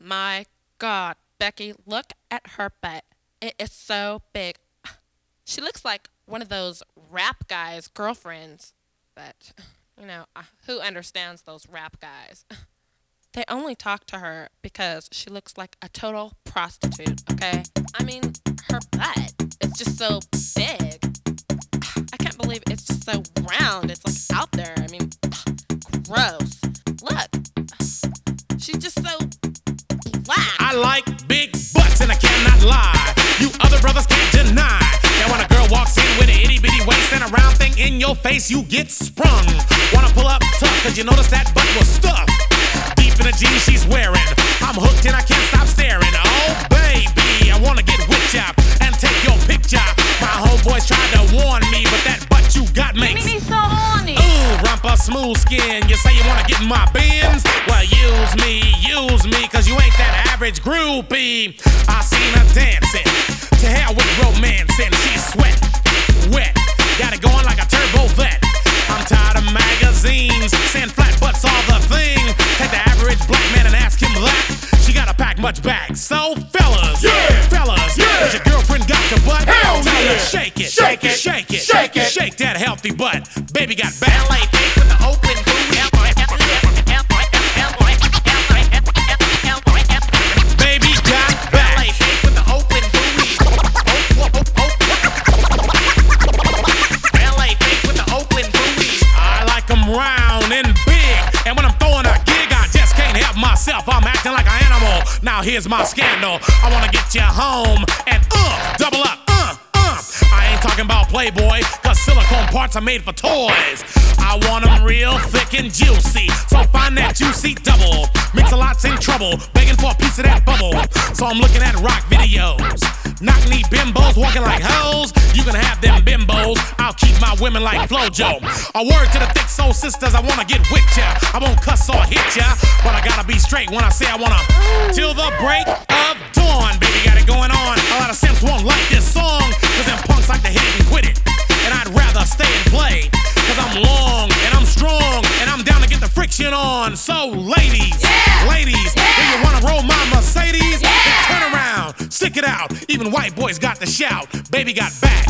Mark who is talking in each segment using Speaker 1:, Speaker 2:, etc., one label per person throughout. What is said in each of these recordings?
Speaker 1: my God, Becky, look at her butt. It is so big. She looks like one of those rap guys' girlfriends. But, who understands those rap guys? They only talk to her because she looks like a total prostitute, okay? I mean, her butt is just so big. I can't believe it's just so round. It's like out there. I mean, gross. Look. She's just so black.
Speaker 2: I like big butts and I cannot lie. You other brothers can't deny. Now when a girl walks in with an itty bitty waist and a round thing in your face, you get sprung. Wanna pull up tough, cause you notice that butt was stuffed deep in the jeans she's wearing. I'm hooked and I can't stop staring. Oh baby, I wanna get with ya and take your picture. My homeboys tried to warn me, but that butt you got makes
Speaker 3: me so horny.
Speaker 2: Ooh, rumpa smooth skin. You say you wanna get in my bins? Well, use me, cause you ain't that average groupie. I seen her dancing, to hell with romancing. She's sweat, wet, got it going like a turbo vet. I'm tired of magazines saying flat butts are the thing. Take the average black man and ask him that. She gotta pack much back. So fellas, does your girlfriend got your butt?
Speaker 4: Hell
Speaker 2: Tell
Speaker 4: yeah.
Speaker 2: her shake it,
Speaker 4: Shake it.
Speaker 2: shake it,
Speaker 4: Shake it.
Speaker 2: shake that healthy butt. Baby got back.
Speaker 5: LA face with the open booty.
Speaker 2: Baby got back.
Speaker 5: LA face with the open booty. LA face with the open booty.
Speaker 2: I like 'em round and big, and when I'm throwing a gig, I just can't help myself. I'm acting like an animal. Now here's my scandal. I wanna get you home and double up, I ain't talking about Playboy, cause silicone parts are made for toys. I want 'em real thick and juicy, so find that juicy double. Mix-a-lot's in trouble, begging for a piece of that bubble. So I'm looking at rock videos, knock-knee bimbos walking like hoes. You can have them bimbos, I'll keep my women like Flojo. A word to the thick soul sisters, I wanna get with ya. I won't cuss or hit ya, but I gotta be straight when I say I wanna. Till the break of dawn, baby got it going on. A lot of simps won't like this song, cause them punks like to hit it and quit it. And I'd rather stay and play, cause I'm long and I'm strong and I'm down to get the friction on. So ladies, if you wanna roll my Mercedes, then turn around, stick it out. Even white boys got the shout. Baby got back.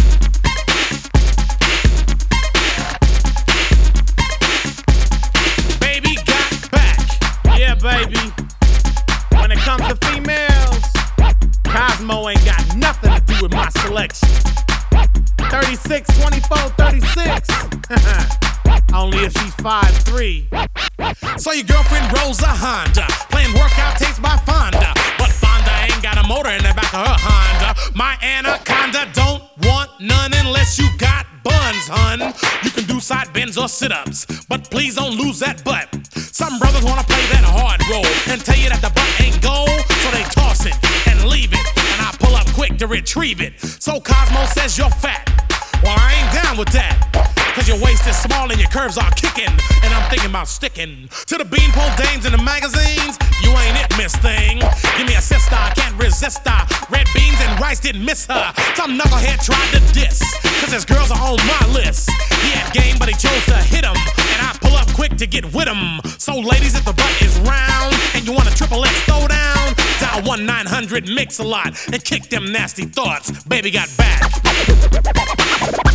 Speaker 2: Baby got back.
Speaker 4: Yeah, baby. When it comes to females, Cosmo ain't got nothing to do with my selection. 36, 24, 36. Only if she's 5'3".
Speaker 2: So your girlfriend rolls a Honda, playing workout tapes by Fonda. But Fonda ain't got a motor in the back of her Honda. My Anaconda don't want none unless you got buns, hun. You can do side bends or sit-ups, but please don't lose that butt. Some brothers wanna play that hard role and tell you that the butt ain't gold, so they toss it and leave it, and I pull up quick to retrieve it. So Cosmo says you're fat. Well, I ain't down with that, cause your waist is small and your curves are kicking, and I'm thinking about sticking to the beanpole dames in the magazines. You ain't it, miss thing. Give me a sister, I can't resist her. Red beans and rice didn't miss her. Some knucklehead tried to diss, cause his girls are on my list. He had game, but he chose to hit him, and I pull up quick to get with him. So ladies, if the butt is round and you want a triple X throwdown, dial 1-900-MIX-A-LOT and kick them nasty thoughts. Baby got back.